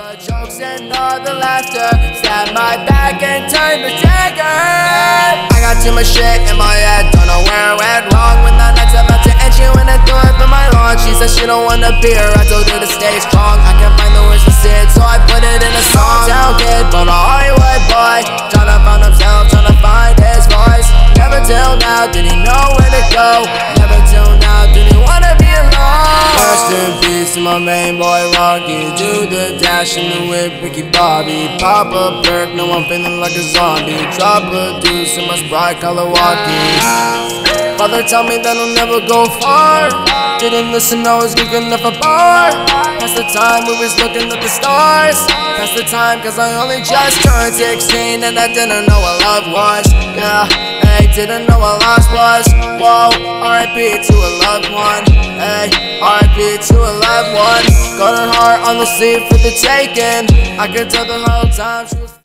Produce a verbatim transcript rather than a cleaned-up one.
the jokes and all the laughter, stab my back and turn the trigger. I got too much shit in my head, don't know where I went wrong. When the night's about to end, she went and threw it for my lawn. She said she don't wanna be here, I told her to stay strong. I can't find the words to say it, so I put it in a song. Town kid, but a Hollywood boy, tryna find himself, tryna find his voice. Never till now did he know where to go. Never till now did he wanna be alone. Rest in peace to my main boy Rocky. Do the dash in the whip, Ricky Bobby. Pop a perk, no I'm feeling like a zombie. Drop a deuce in my Sprite, color walkie. Father tell me that I'll never go far. Didn't listen, I was looking up a bar. Past the time we was looking at the stars. Past the time cause I only just turned sixteen. And I didn't know what love was. Yeah, hey, didn't know what lost was. Whoa, R I P to a loved one. Hey, R I P to a loved one. Got her heart on the sleeve for the taking. I could tell the whole time she was